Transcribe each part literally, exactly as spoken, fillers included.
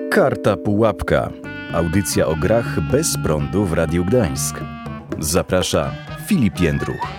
Karta Pułapka. Audycja o grach bez prądu w Radiu Gdańsk. Zaprasza Filip Jędruch.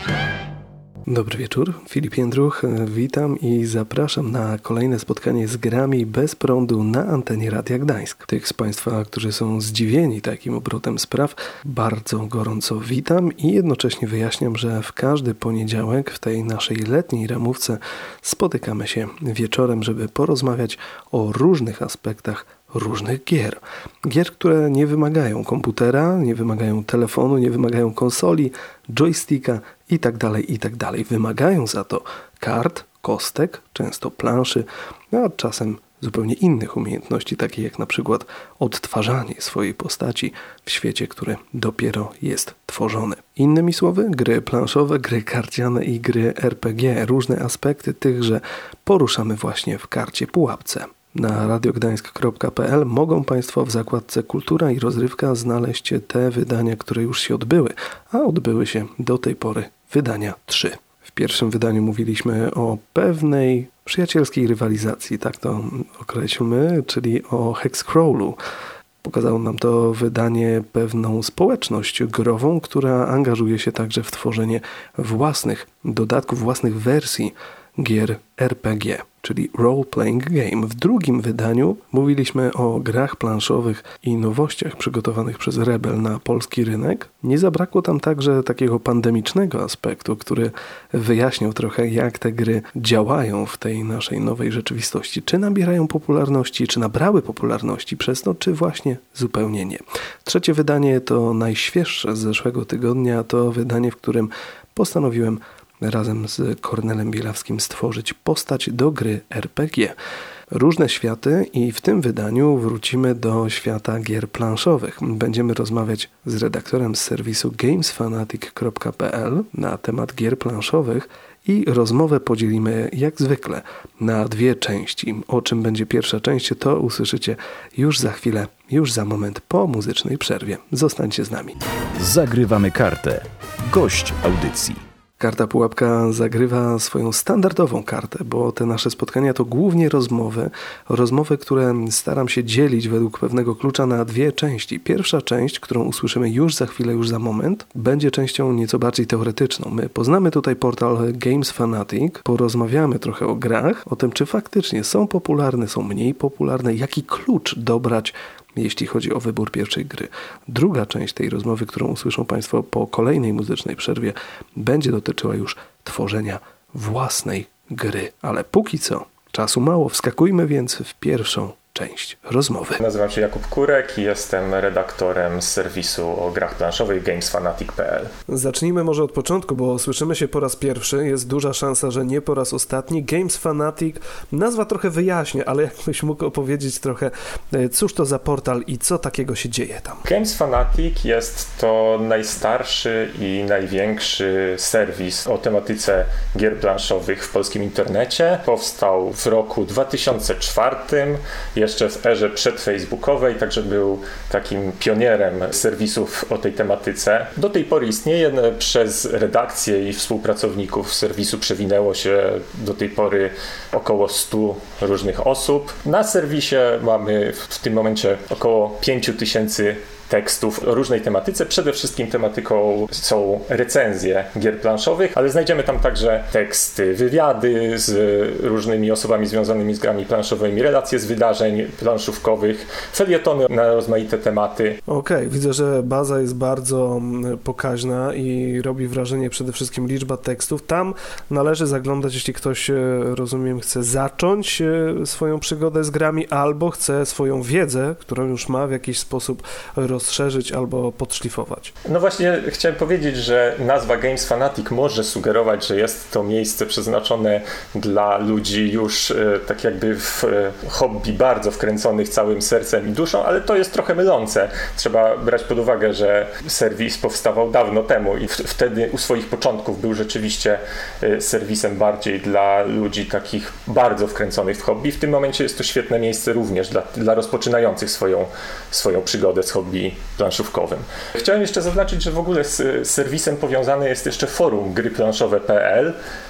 Dobry wieczór, Filip Jędruch, witam i zapraszam na kolejne spotkanie z grami bez prądu na antenie Radia Gdańsk. Tych z Państwa, którzy są zdziwieni takim obrotem spraw, bardzo gorąco witam i jednocześnie wyjaśniam, że w każdy poniedziałek w tej naszej letniej ramówce spotykamy się wieczorem, żeby porozmawiać o różnych aspektach różnych gier. Gier, które nie wymagają komputera, nie wymagają telefonu, nie wymagają konsoli, joysticka itd., itd. Wymagają za to kart, kostek, często planszy, a czasem zupełnie innych umiejętności, takich jak na przykład odtwarzanie swojej postaci w świecie, który dopiero jest tworzony. Innymi słowy, gry planszowe, gry karciane i gry er pe gie. Różne aspekty tychże poruszamy właśnie w karcie pułapce. Na radiogdańsk kropka pe el mogą Państwo w zakładce Kultura i Rozrywka znaleźć te wydania, które już się odbyły, a odbyły się do tej pory wydania trzy. W pierwszym wydaniu mówiliśmy o pewnej przyjacielskiej rywalizacji, tak to określmy, czyli o Hexcrawlu. Pokazało nam to wydanie pewną społeczność grową, która angażuje się także w tworzenie własnych dodatków, własnych wersji gier er pe gie, czyli Role Playing Game. W drugim wydaniu mówiliśmy o grach planszowych i nowościach przygotowanych przez Rebel na polski rynek. Nie zabrakło tam także takiego pandemicznego aspektu, który wyjaśniał trochę, jak te gry działają w tej naszej nowej rzeczywistości. Czy nabierają popularności, czy nabrały popularności przez to, czy właśnie zupełnie nie. Trzecie wydanie to najświeższe z zeszłego tygodnia, to wydanie, w którym postanowiłem razem z Kornelem Bielawskim stworzyć postać do gry er pe gie. Różne światy i w tym wydaniu wrócimy do świata gier planszowych. Będziemy rozmawiać z redaktorem z serwisu games fanatic kropka pe el na temat gier planszowych i rozmowę podzielimy jak zwykle na dwie części. O czym będzie pierwsza część, to usłyszycie już za chwilę, już za moment po muzycznej przerwie. Zostańcie z nami. Zagrywamy kartę. Gość audycji. Karta Pułapka zagrywa swoją standardową kartę, bo te nasze spotkania to głównie rozmowy, rozmowy, które staram się dzielić według pewnego klucza na dwie części. Pierwsza część, którą usłyszymy już za chwilę, już za moment, będzie częścią nieco bardziej teoretyczną. My poznamy tutaj portal Games Fanatic, porozmawiamy trochę o grach, o tym, czy faktycznie są popularne, są mniej popularne, jaki klucz dobrać, jeśli chodzi o wybór pierwszej gry. Druga część tej rozmowy, którą usłyszą Państwo po kolejnej muzycznej przerwie, będzie dotyczyła już tworzenia własnej gry. Ale póki co, czasu mało, wskakujmy więc w pierwszą część rozmowy. Nazywam się Jakub Kurek i jestem redaktorem z serwisu o grach planszowych games fanatic kropka pe el. Zacznijmy może od początku, bo słyszymy się po raz pierwszy. Jest duża szansa, że nie po raz ostatni. Games Fanatic, nazwa trochę wyjaśnię, ale jakbyś mógł opowiedzieć trochę, cóż to za portal i co takiego się dzieje tam? Games Fanatic jest to najstarszy i największy serwis o tematyce gier planszowych w polskim internecie. Powstał w roku dwa tysiące czwartym, jeszcze w erze przedfacebookowej, także był takim pionierem serwisów o tej tematyce. Do tej pory istnieje. Przez redakcję i współpracowników serwisu przewinęło się do tej pory około stu różnych osób. Na serwisie mamy w tym momencie około pięć tysięcy tekstów o różnej tematyce. Przede wszystkim tematyką są recenzje gier planszowych, ale znajdziemy tam także teksty, wywiady z różnymi osobami związanymi z grami planszowymi, relacje z wydarzeń planszówkowych, felietony na rozmaite tematy. Okej, okay, widzę, że baza jest bardzo pokaźna i robi wrażenie przede wszystkim liczba tekstów. Tam należy zaglądać, jeśli ktoś, rozumiem, chce zacząć swoją przygodę z grami albo chce swoją wiedzę, którą już ma, w jakiś sposób rozwijać, rozszerzyć albo podszlifować. No właśnie chciałem powiedzieć, że nazwa Games Fanatic może sugerować, że jest to miejsce przeznaczone dla ludzi już tak jakby w hobby bardzo wkręconych całym sercem i duszą, ale to jest trochę mylące. Trzeba brać pod uwagę, że serwis powstawał dawno temu i wtedy u swoich początków był rzeczywiście serwisem bardziej dla ludzi takich bardzo wkręconych w hobby. W tym momencie jest to świetne miejsce również dla, dla rozpoczynających swoją, swoją przygodę z hobby planszówkowym. Chciałem jeszcze zaznaczyć, że w ogóle z serwisem powiązane jest jeszcze forum gry planszowe kropka pe el.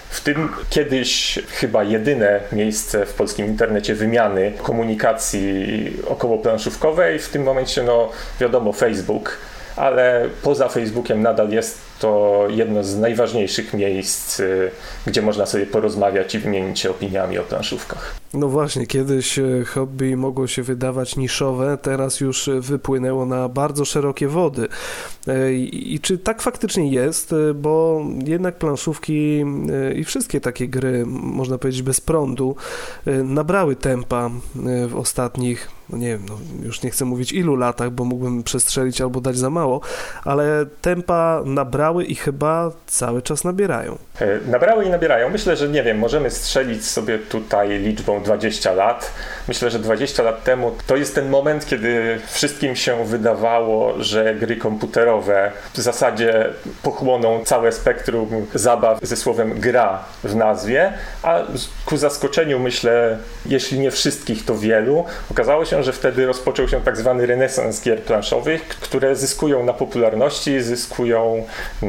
W tym kiedyś chyba jedyne miejsce w polskim internecie wymiany komunikacji okołoplanszówkowej. W tym momencie, no wiadomo, Facebook, ale poza Facebookiem nadal jest to jedno z najważniejszych miejsc, gdzie można sobie porozmawiać i wymienić się opiniami o planszówkach. No właśnie, kiedyś hobby mogło się wydawać niszowe, teraz już wypłynęło na bardzo szerokie wody. I, i czy tak faktycznie jest? Bo jednak planszówki i wszystkie takie gry, można powiedzieć bez prądu, nabrały tempa w ostatnich, no nie wiem, no już nie chcę mówić ilu latach, bo mógłbym przestrzelić albo dać za mało, ale tempa nabrały i chyba cały czas nabierają. Nabrały i nabierają. Myślę, że nie wiem, możemy strzelić sobie tutaj liczbą dwadzieścia lat. Myślę, że dwadzieścia lat temu to jest ten moment, kiedy wszystkim się wydawało, że gry komputerowe w zasadzie pochłoną całe spektrum zabaw ze słowem gra w nazwie, a ku zaskoczeniu, myślę, jeśli nie wszystkich, to wielu, okazało się, że wtedy rozpoczął się tak zwany renesans gier planszowych, które zyskują na popularności, zyskują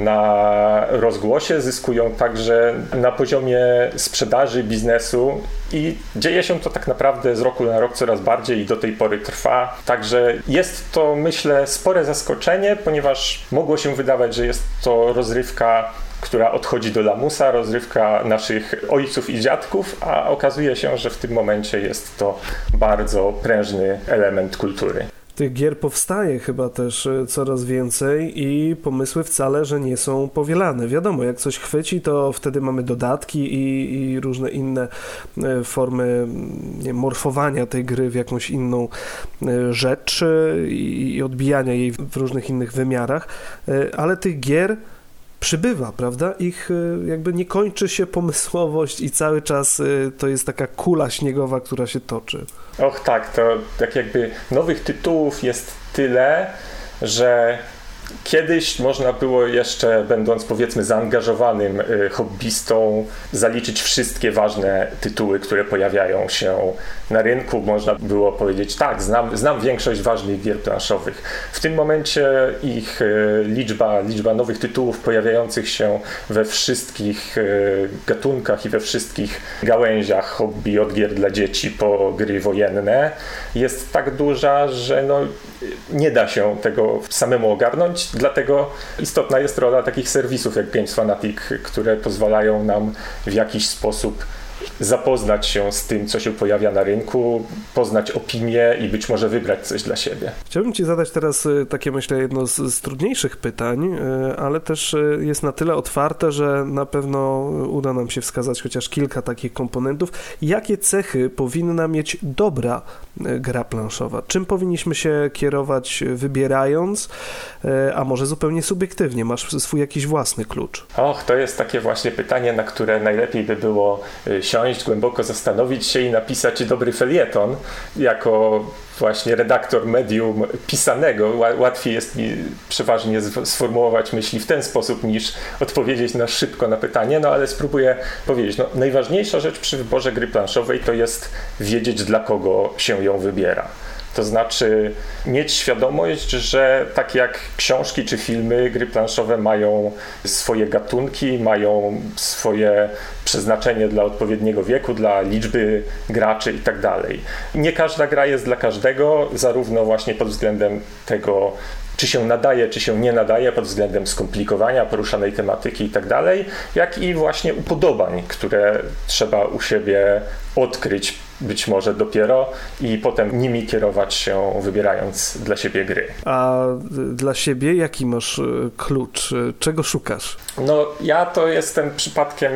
na rozgłosie, zyskują także na poziomie sprzedaży, biznesu i dzieje się to tak naprawdę z roku na rok coraz bardziej i do tej pory trwa. Także jest to, myślę, spore zaskoczenie, ponieważ mogło się wydawać, że jest to rozrywka, która odchodzi do lamusa, rozrywka naszych ojców i dziadków, a okazuje się, że w tym momencie jest to bardzo prężny element kultury. Tych gier powstaje chyba też coraz więcej i pomysły wcale, że nie są powielane. Wiadomo, jak coś chwyci, to wtedy mamy dodatki i, i różne inne formy nie, morfowania tej gry w jakąś inną rzecz i, i odbijania jej w różnych innych wymiarach, ale tych gier przybywa, prawda? Ich jakby nie kończy się pomysłowość i cały czas to jest taka kula śniegowa, która się toczy. Och tak, to tak jakby nowych tytułów jest tyle, że kiedyś można było jeszcze, będąc powiedzmy zaangażowanym hobbystą, zaliczyć wszystkie ważne tytuły, które pojawiają się na rynku. Można było powiedzieć, tak, znam, znam większość ważnych gier planszowych. W tym momencie ich liczba, liczba nowych tytułów pojawiających się we wszystkich gatunkach i we wszystkich gałęziach hobby, od gier dla dzieci po gry wojenne, jest tak duża, że no, nie da się tego samemu ogarnąć. Dlatego istotna jest rola takich serwisów jak Games Fanatic, które pozwalają nam w jakiś sposób zapoznać się z tym, co się pojawia na rynku, poznać opinię i być może wybrać coś dla siebie. Chciałbym Ci zadać teraz takie, myślę, jedno z, z trudniejszych pytań, ale też jest na tyle otwarte, że na pewno uda nam się wskazać chociaż kilka takich komponentów. Jakie cechy powinna mieć dobra gra planszowa? Czym powinniśmy się kierować wybierając, a może zupełnie subiektywnie? Masz swój jakiś własny klucz? Och, to jest takie właśnie pytanie, na które najlepiej by było siąść, głęboko zastanowić się i napisać dobry felieton. Jako właśnie redaktor medium pisanego łatwiej jest mi przeważnie sformułować myśli w ten sposób, niż odpowiedzieć na szybko na pytanie, no ale spróbuję powiedzieć. No, najważniejsza rzecz przy wyborze gry planszowej to jest wiedzieć, dla kogo się ją wybiera. To znaczy mieć świadomość, że tak jak książki czy filmy, gry planszowe mają swoje gatunki, mają swoje przeznaczenie dla odpowiedniego wieku, dla liczby graczy i tak dalej. Nie każda gra jest dla każdego, zarówno właśnie pod względem tego, czy się nadaje, czy się nie nadaje, pod względem skomplikowania, poruszanej tematyki i tak dalej, jak i właśnie upodobań, które trzeba u siebie odkryć być może dopiero i potem nimi kierować się, wybierając dla siebie gry. A dla siebie jaki masz klucz? Czego szukasz? No ja to jestem przypadkiem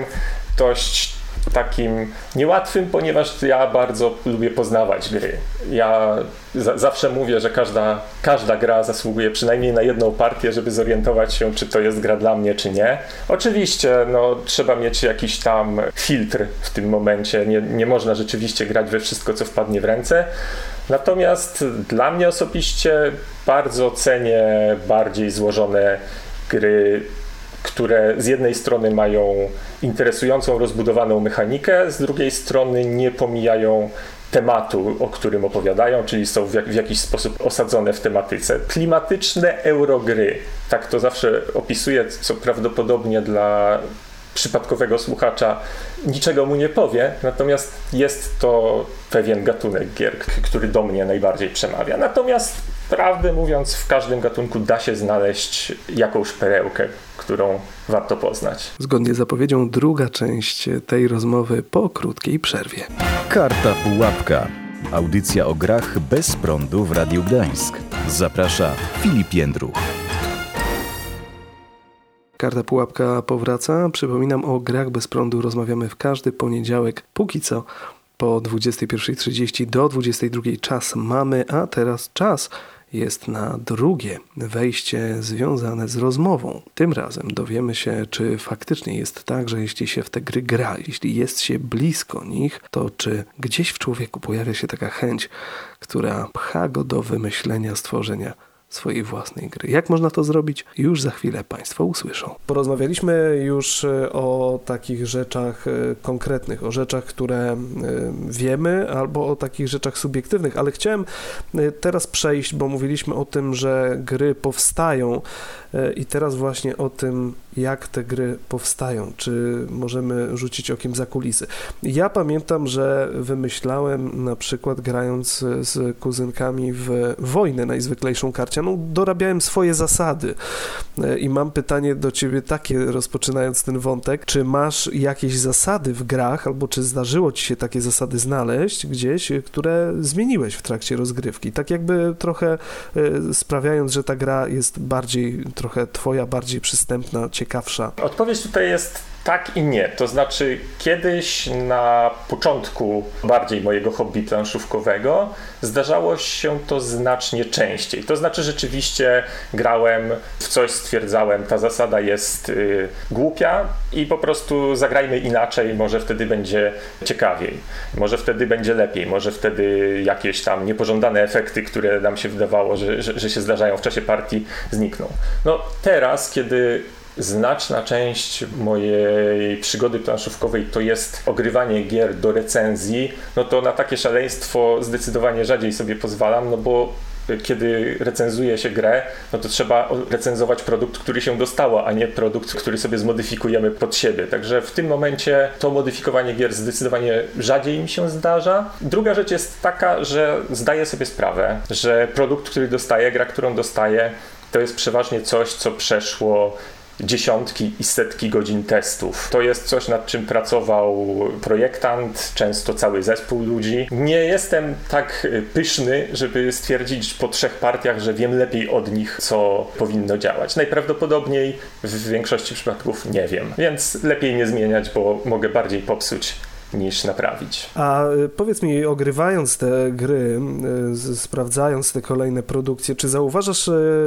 dość takim niełatwym, ponieważ ja bardzo lubię poznawać gry. Ja za, zawsze mówię, że każda, każda gra zasługuje przynajmniej na jedną partię, żeby zorientować się, czy to jest gra dla mnie, czy nie. Oczywiście no, trzeba mieć jakiś tam filtr w tym momencie. Nie, nie można rzeczywiście grać we wszystko, co wpadnie w ręce. Natomiast dla mnie osobiście bardzo cenię bardziej złożone gry, które z jednej strony mają interesującą, rozbudowaną mechanikę, z drugiej strony nie pomijają tematu, o którym opowiadają, czyli są w, jak, w jakiś sposób osadzone w tematyce. Klimatyczne eurogry, tak to zawsze opisuję, co prawdopodobnie dla przypadkowego słuchacza niczego mu nie powie, natomiast jest to pewien gatunek gier, który do mnie najbardziej przemawia. Natomiast prawdę mówiąc, w każdym gatunku da się znaleźć jakąś perełkę, którą warto poznać. Zgodnie z zapowiedzią druga część tej rozmowy po krótkiej przerwie. Karta Pułapka. Audycja o grach bez prądu w Radiu Gdańsk. Zaprasza Filip Jędruch. Karta Pułapka powraca. Przypominam, o grach bez prądu rozmawiamy w każdy poniedziałek. Póki co po dwudziestej pierwszej trzydzieści do dwudziestej drugiej czas mamy, a teraz czas jest na drugie wejście związane z rozmową. Tym razem dowiemy się, czy faktycznie jest tak, że jeśli się w te gry gra, jeśli jest się blisko nich, to czy gdzieś w człowieku pojawia się taka chęć, która pcha go do wymyślenia, stworzenia swojej własnej gry. Jak można to zrobić? Już za chwilę Państwo usłyszą. Porozmawialiśmy już o takich rzeczach konkretnych, o rzeczach, które wiemy, albo o takich rzeczach subiektywnych, ale chciałem teraz przejść, bo mówiliśmy o tym, że gry powstają i teraz właśnie o tym, jak te gry powstają, czy możemy rzucić okiem za kulisy. Ja pamiętam, że wymyślałem na przykład grając z kuzynkami w Wojnę najzwyklejszą karcianą, dorabiałem swoje zasady i mam pytanie do Ciebie takie, rozpoczynając ten wątek, czy masz jakieś zasady w grach, albo czy zdarzyło Ci się takie zasady znaleźć gdzieś, które zmieniłeś w trakcie rozgrywki, tak jakby trochę sprawiając, że ta gra jest bardziej, trochę Twoja, bardziej przystępna, ciekawsza? Odpowiedź tutaj jest tak i nie. To znaczy kiedyś na początku bardziej mojego hobby planszówkowego zdarzało się to znacznie częściej. To znaczy rzeczywiście grałem w coś, stwierdzałem, ta zasada jest y, głupia i po prostu zagrajmy inaczej, może wtedy będzie ciekawiej, może wtedy będzie lepiej, może wtedy jakieś tam niepożądane efekty, które nam się wydawało, że, że, że się zdarzają w czasie partii, znikną. No teraz, kiedy znaczna część mojej przygody planszówkowej to jest ogrywanie gier do recenzji, no to na takie szaleństwo zdecydowanie rzadziej sobie pozwalam, no bo kiedy recenzuje się grę, no to trzeba recenzować produkt, który się dostało, a nie produkt, który sobie zmodyfikujemy pod siebie. Także w tym momencie to modyfikowanie gier zdecydowanie rzadziej mi się zdarza. Druga rzecz jest taka, że zdaję sobie sprawę, że produkt, który dostaję, gra, którą dostaję, to jest przeważnie coś, co przeszło dziesiątki i setki godzin testów. To jest coś, nad czym pracował projektant, często cały zespół ludzi. Nie jestem tak pyszny, żeby stwierdzić po trzech partiach, że wiem lepiej od nich, co powinno działać. Najprawdopodobniej w większości przypadków nie wiem, więc lepiej nie zmieniać, bo mogę bardziej popsuć niż naprawić. A powiedz mi, ogrywając te gry, sprawdzając te kolejne produkcje, czy zauważasz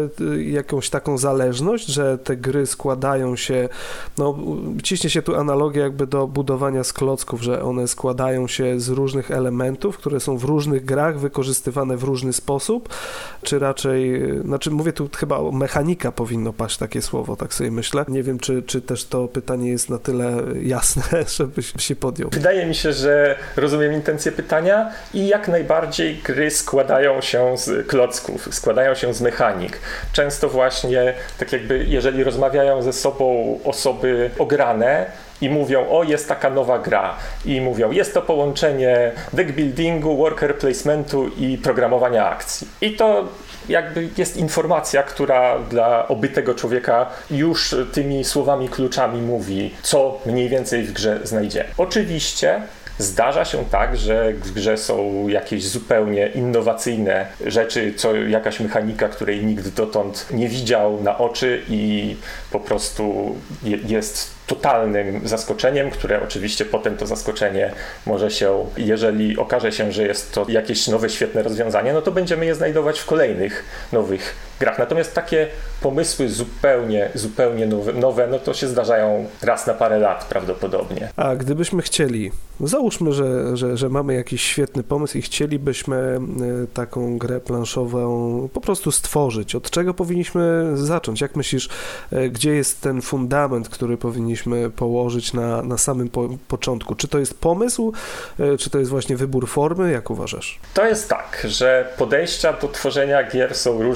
jakąś taką zależność, że te gry składają się, no ciśnie się tu analogia jakby do budowania z klocków, że one składają się z różnych elementów, które są w różnych grach wykorzystywane w różny sposób, czy raczej, znaczy mówię tu chyba o mechanika powinno paść takie słowo, tak sobie myślę. Nie wiem, czy, czy też to pytanie jest na tyle jasne, żebyś się podjął. Wydaje mi się, że rozumiem intencję pytania i jak najbardziej gry składają się z klocków, składają się z mechanik. Często właśnie, tak jakby jeżeli rozmawiają ze sobą osoby ograne i mówią, o jest taka nowa gra i mówią, jest to połączenie deck buildingu, worker placementu i programowania akcji. I to jakby jest informacja, która dla obytego człowieka już tymi słowami kluczami mówi, co mniej więcej w grze znajdzie. Oczywiście zdarza się tak, że w grze są jakieś zupełnie innowacyjne rzeczy, co jakaś mechanika, której nikt dotąd nie widział na oczy i po prostu je, jest totalnym zaskoczeniem, które oczywiście potem to zaskoczenie może się, jeżeli okaże się, że jest to jakieś nowe, świetne rozwiązanie, no to będziemy je znajdować w kolejnych nowych grach. Natomiast takie pomysły zupełnie, zupełnie nowe, nowe, no to się zdarzają raz na parę lat prawdopodobnie. A gdybyśmy chcieli, załóżmy, że, że, że mamy jakiś świetny pomysł i chcielibyśmy taką grę planszową po prostu stworzyć, od czego powinniśmy zacząć? Jak myślisz, gdzie jest ten fundament, który powinniśmy położyć na, na samym po, początku? Czy to jest pomysł, czy to jest właśnie wybór formy? Jak uważasz? To jest tak, że podejścia do tworzenia gier są różne, tak,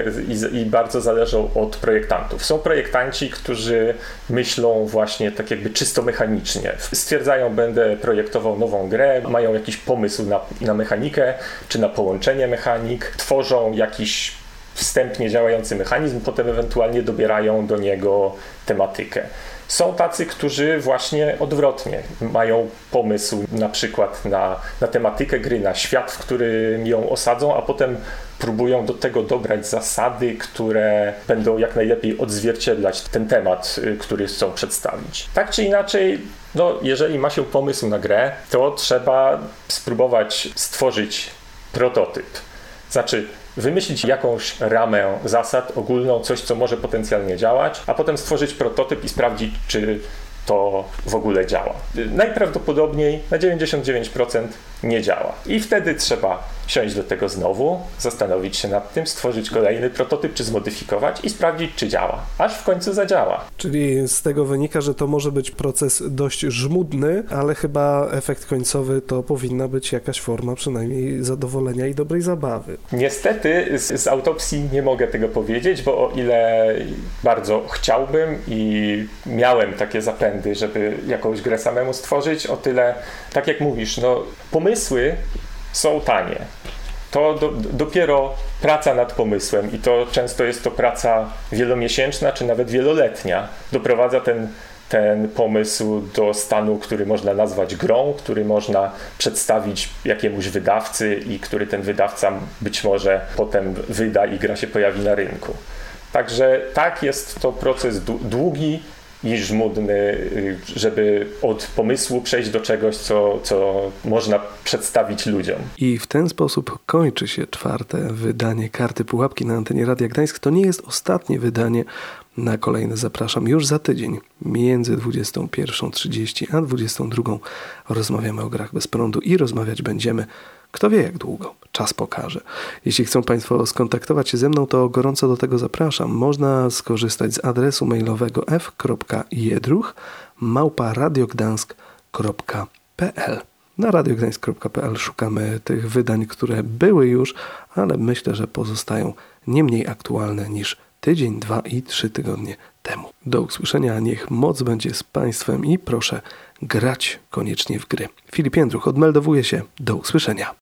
i, i bardzo zależą od projektantów. Są projektanci, którzy myślą właśnie tak jakby czysto mechanicznie. Stwierdzają, będę projektował nową grę, mają jakiś pomysł na, na mechanikę, czy na połączenie mechanik, tworzą jakiś wstępnie działający mechanizm, potem ewentualnie dobierają do niego tematykę. Są tacy, którzy właśnie odwrotnie mają pomysł na przykład na, na tematykę gry, na świat, w którym ją osadzą, a potem próbują do tego dobrać zasady, które będą jak najlepiej odzwierciedlać ten temat, który chcą przedstawić. Tak czy inaczej, no, jeżeli ma się pomysł na grę, to trzeba spróbować stworzyć prototyp. Znaczy, wymyślić jakąś ramę zasad ogólną, coś, co może potencjalnie działać, a potem stworzyć prototyp i sprawdzić, czy to w ogóle działa. Najprawdopodobniej na dziewięćdziesiąt dziewięć procent nie działa. I wtedy trzeba siąść do tego znowu, zastanowić się nad tym, stworzyć kolejny prototyp, czy zmodyfikować i sprawdzić, czy działa. Aż w końcu zadziała. Czyli z tego wynika, że to może być proces dość żmudny, ale chyba efekt końcowy to powinna być jakaś forma przynajmniej zadowolenia i dobrej zabawy. Niestety z, z autopsji nie mogę tego powiedzieć, bo o ile bardzo chciałbym i miałem takie zapędy, żeby jakąś grę samemu stworzyć, o tyle, tak jak mówisz, no pomysły są tanie. To do, dopiero praca nad pomysłem i to często jest to praca wielomiesięczna czy nawet wieloletnia. Doprowadza ten, ten pomysł do stanu, który można nazwać grą, który można przedstawić jakiemuś wydawcy i który ten wydawca być może potem wyda i gra się pojawi na rynku. Także tak, jest to proces długi i żmudny, żeby od pomysłu przejść do czegoś, co, co można przedstawić ludziom. I w ten sposób kończy się czwarte wydanie Karty Pułapki na antenie Radia Gdańsk. To nie jest ostatnie wydanie. Na kolejne zapraszam już za tydzień. Między dwudziestą pierwszą trzydzieści a dwudziestą drugą rozmawiamy o grach bez prądu i rozmawiać będziemy kto wie jak długo. Czas pokaże. Jeśli chcą Państwo skontaktować się ze mną, to gorąco do tego zapraszam. Można skorzystać z adresu mailowego f kropka jedruch małpa radiogdansk kropka p l. Na radiogdansk kropka p l szukamy tych wydań, które były już, ale myślę, że pozostają nie mniej aktualne niż tydzień, dwa i trzy tygodnie temu. Do usłyszenia, niech moc będzie z Państwem i proszę grać koniecznie w gry. Filip Jędruch odmeldowuje się. Do usłyszenia.